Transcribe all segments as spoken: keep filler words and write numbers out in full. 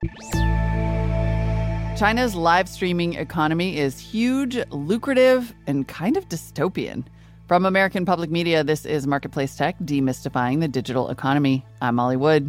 China's live streaming economy is huge, lucrative, and kind of dystopian. From American Public Media, this is Marketplace Tech, demystifying the digital economy. I'm Molly Wood.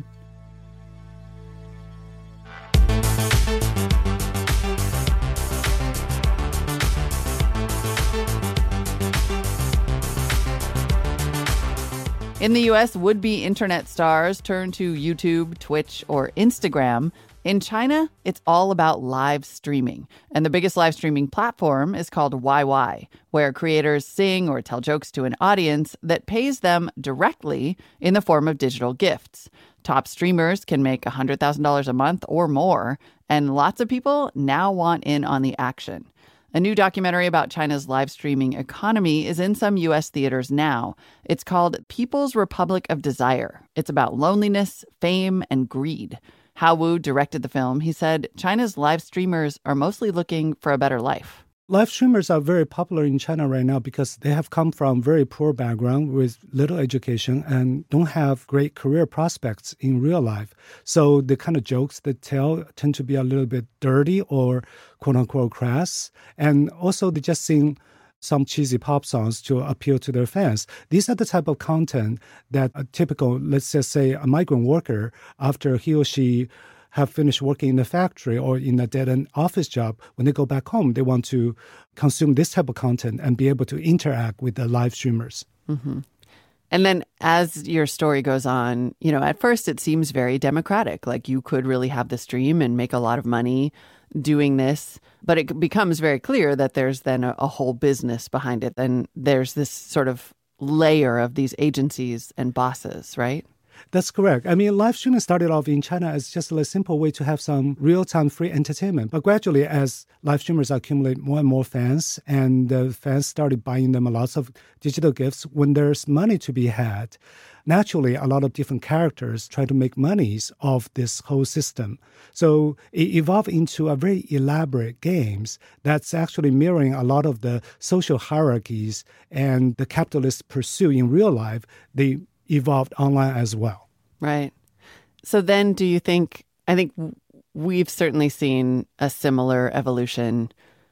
In the U S, would-be internet stars turn to YouTube, Twitch, or Instagram. In China, it's all about live streaming. And the biggest live streaming platform is called Y Y, where creators sing or tell jokes to an audience that pays them directly in the form of digital gifts. Top streamers can make one hundred thousand dollars a month or more, and lots of people now want in on the action. A new documentary about China's live streaming economy is in some U S theaters now. It's called People's Republic of Desire. It's about loneliness, fame, and greed. Hao Wu directed the film. He said China's live streamers are mostly looking for a better life. Live streamers are very popular in China right now because they have come from very poor background with little education and don't have great career prospects in real life. So the kind of jokes they tell tend to be a little bit dirty or quote-unquote crass. And also they just sing some cheesy pop songs to appeal to their fans. These are the type of content that a typical, let's just say, a migrant worker, after he or she have finished working in the factory or in a dead-end office job, when they go back home, they want to consume this type of content and be able to interact with the live streamers. Mm-hmm. And then as your story goes on, you know, at first it seems very democratic, like you could really have the stream and make a lot of money doing this. But it becomes very clear that there's then a, a whole business behind it. And there's this sort of layer of these agencies and bosses, right? That's correct. I mean, live streaming started off in China as just a simple way to have some real-time free entertainment. But gradually, as live streamers accumulate more and more fans, and the fans started buying them lots of digital gifts, when there's money to be had, naturally, a lot of different characters try to make monies of this whole system. So it evolved into a very elaborate games that's actually mirroring a lot of the social hierarchies and the capitalist pursuit in real life. They evolved online as well. Right. So then do you think, I think we've certainly seen a similar evolution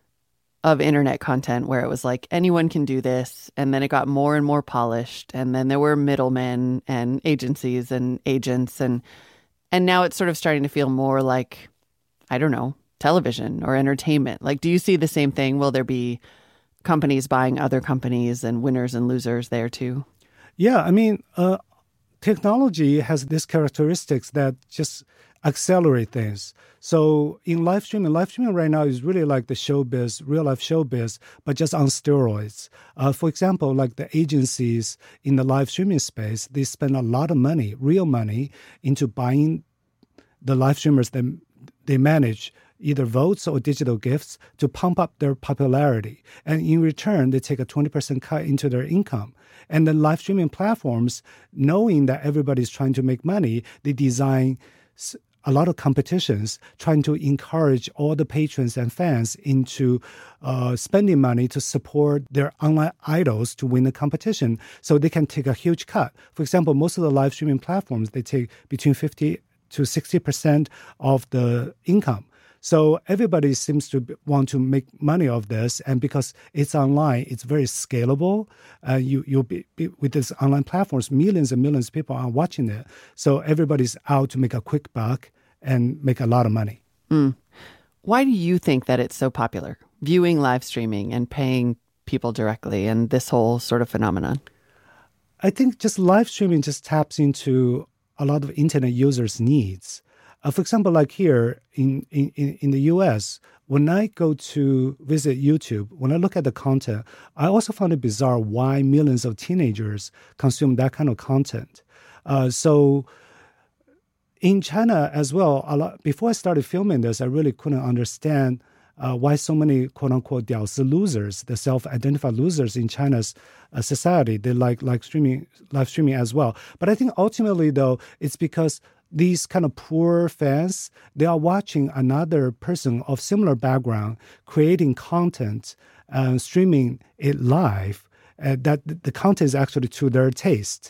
of internet content where it was like anyone can do this, and then it got more and more polished, and then there were middlemen and agencies and agents, and and now it's sort of starting to feel more like, I don't know, television or entertainment. Like, do you see the same thing? Will there be companies buying other companies and winners and losers there too? Yeah, I mean, uh, technology has these characteristics that just accelerate things. So in live streaming, live streaming right now is really like the showbiz, real life showbiz, but just on steroids. Uh, for example, like the agencies in the live streaming space, they spend a lot of money, real money, into buying the live streamers that they manage, either votes or digital gifts, to pump up their popularity. And in return, they take a twenty percent cut into their income. And the live streaming platforms, knowing that everybody's trying to make money, they design a lot of competitions trying to encourage all the patrons and fans into uh, spending money to support their online idols to win the competition so they can take a huge cut. For example, most of the live streaming platforms, they take between fifty to sixty percent of the income. So everybody seems to want to make money of this, and because it's online, it's very scalable. Uh, you you'll be, be with these online platforms, millions and millions of people are watching it. So everybody's out to make a quick buck and make a lot of money. Mm. Why do you think that it's so popular, viewing live streaming and paying people directly, and this whole sort of phenomenon? I think just live streaming just taps into a lot of internet users' needs. Uh, for example, like here in, in, in the U S, when I go to visit YouTube, when I look at the content, I also found it bizarre why millions of teenagers consume that kind of content. Uh, so in China as well, a lot, before I started filming this, I really couldn't understand uh, why so many quote-unquote 屌丝 losers, the self-identified losers in China's uh, society, they like, like streaming, live streaming as well. But I think ultimately, though, it's because these kind of poor fans, they are watching another person of similar background creating content and streaming it live, uh, that the content is actually to their taste.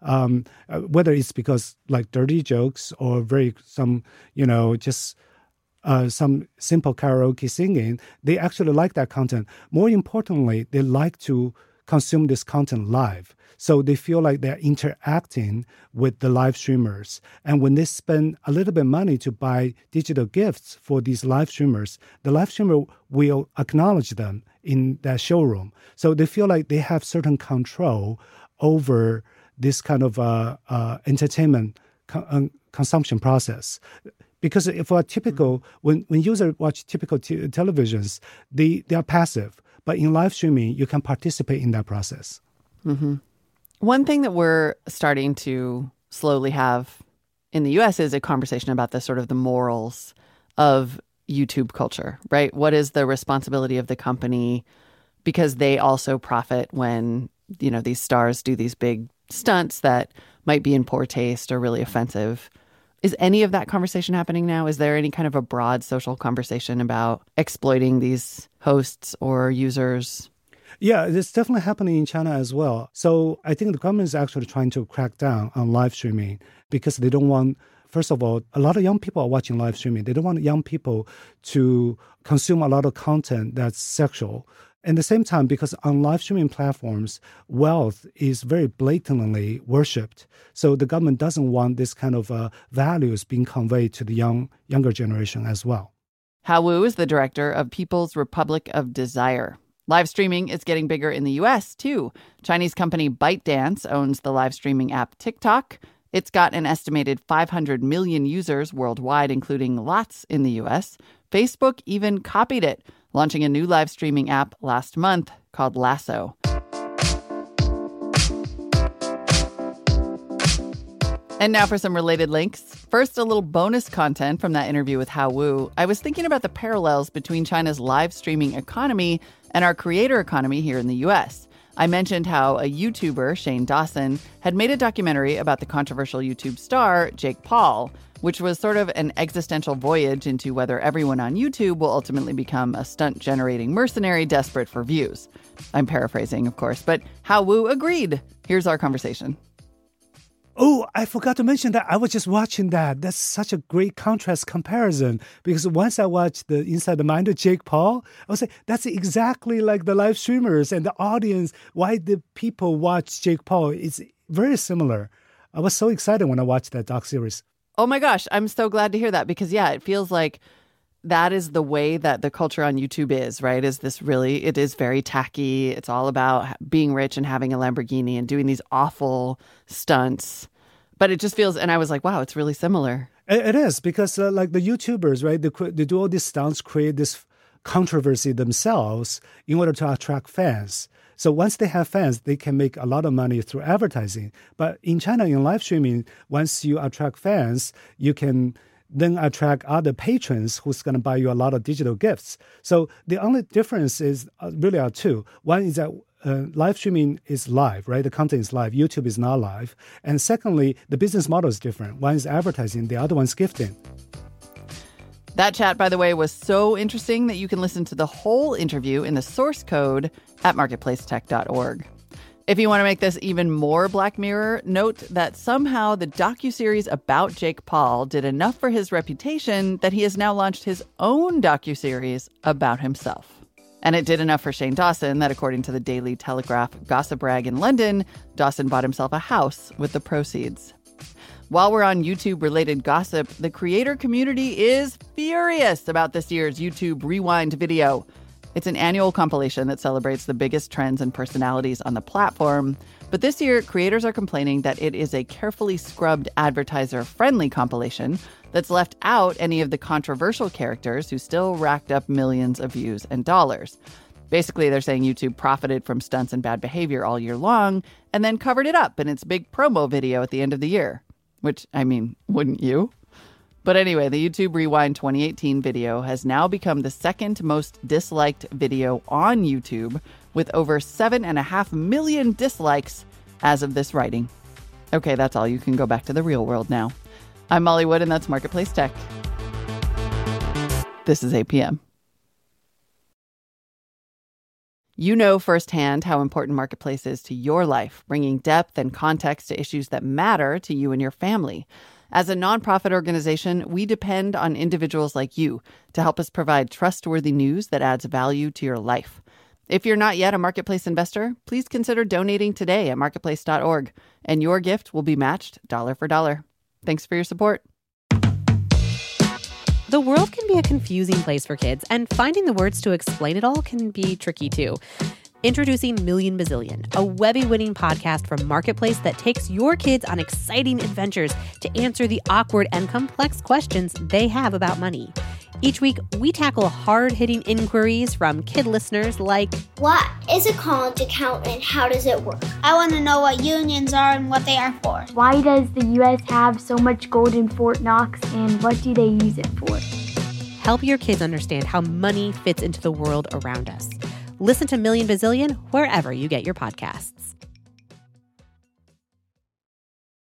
Um, uh, whether it's because like dirty jokes or very some, you know, just uh, some simple karaoke singing, they actually like that content. More importantly, they like to consume this content live. So they feel like they're interacting with the live streamers. And when they spend a little bit of money to buy digital gifts for these live streamers, the live streamer will acknowledge them in that showroom. So they feel like they have certain control over this kind of uh, uh, entertainment co- uh, consumption process. Because for a typical, when, when users watch typical t- televisions, they, they are passive. But in live streaming, you can participate in that process. Mm-hmm. One thing that we're starting to slowly have in the U S is a conversation about the sort of the morals of YouTube culture, right? What is the responsibility of the company? Because they also profit when, you know, these stars do these big stunts that might be in poor taste or really offensive. Is any of that conversation happening now? Is there any kind of a broad social conversation about exploiting these hosts or users? Yeah, it's definitely happening in China as well. So I think the government is actually trying to crack down on live streaming because they don't want, first of all, a lot of young people are watching live streaming. They don't want young people to consume a lot of content that's sexual. At the same time, because on live streaming platforms, wealth is very blatantly worshipped. So the government doesn't want this kind of uh, values being conveyed to the young younger generation as well. Hao Wu is the director of People's Republic of Desire. Live streaming is getting bigger in the U S, too. Chinese company ByteDance owns the live streaming app TikTok. It's got an estimated five hundred million users worldwide, including lots in the U S. Facebook even copied it, launching a new live streaming app last month called Lasso. And now for some related links. First, a little bonus content from that interview with Hao Wu. I was thinking about the parallels between China's live streaming economy and our creator economy here in the U S. I mentioned how a YouTuber, Shane Dawson, had made a documentary about the controversial YouTube star, Jake Paul, which was sort of an existential voyage into whether everyone on YouTube will ultimately become a stunt-generating mercenary desperate for views. I'm paraphrasing, of course, but Hao Wu agreed. Here's our conversation. Oh, I forgot to mention that. I was just watching that. That's such a great contrast comparison because once I watched the Inside the Mind of Jake Paul, I was like, that's exactly like the live streamers and the audience. Why did people watch Jake Paul? It's very similar. I was so excited when I watched that doc series. Oh my gosh, I'm so glad to hear that because, yeah, it feels like that is the way that the culture on YouTube is, right? Is this really, it is very tacky. It's all about being rich and having a Lamborghini and doing these awful stunts. But it just feels, and I was like, wow, it's really similar. It is because uh, like the YouTubers, right? They, they do all these stunts, create this controversy themselves in order to attract fans. So once they have fans, they can make a lot of money through advertising. But in China, in live streaming, once you attract fans, you can then attract other patrons who's going to buy you a lot of digital gifts. So the only difference is uh, really are two. One is that uh, live streaming is live, right? The content is live. YouTube is not live. And secondly, the business model is different. One is advertising, the other one's gifting. That chat, by the way, was so interesting that you can listen to the whole interview in the source code at marketplace tech dot org. If you want to make this even more Black Mirror, note that somehow the docuseries about Jake Paul did enough for his reputation that he has now launched his own docuseries about himself. And it did enough for Shane Dawson that, according to the Daily Telegraph gossip rag in London, Dawson bought himself a house with the proceeds. While we're on YouTube-related gossip, the creator community is furious about this year's YouTube Rewind video. It's an annual compilation that celebrates the biggest trends and personalities on the platform. But this year, creators are complaining that it is a carefully scrubbed advertiser-friendly compilation that's left out any of the controversial characters who still racked up millions of views and dollars. Basically, they're saying YouTube profited from stunts and bad behavior all year long and then covered it up in its big promo video at the end of the year. Which, I mean, wouldn't you? But anyway, the YouTube Rewind twenty eighteen video has now become the second most disliked video on YouTube, with over seven and a half million dislikes as of this writing. Okay, that's all. You can go back to the real world now. I'm Molly Wood, and that's Marketplace Tech. This is A P M. You know firsthand how important Marketplace is to your life, bringing depth and context to issues that matter to you and your family. As a nonprofit organization, we depend on individuals like you to help us provide trustworthy news that adds value to your life. If you're not yet a Marketplace investor, please consider donating today at marketplace dot org, and your gift will be matched dollar for dollar. Thanks for your support. The world can be a confusing place for kids, and finding the words to explain it all can be tricky too. Introducing Million Bazillion, a Webby-winning podcast from Marketplace that takes your kids on exciting adventures to answer the awkward and complex questions they have about money. Each week, we tackle hard-hitting inquiries from kid listeners like, what is a college account and how does it work? I want to know what unions are and what they are for. Why does the U S have so much gold in Fort Knox and what do they use it for? Help your kids understand how money fits into the world around us. Listen to Million Bazillion wherever you get your podcasts.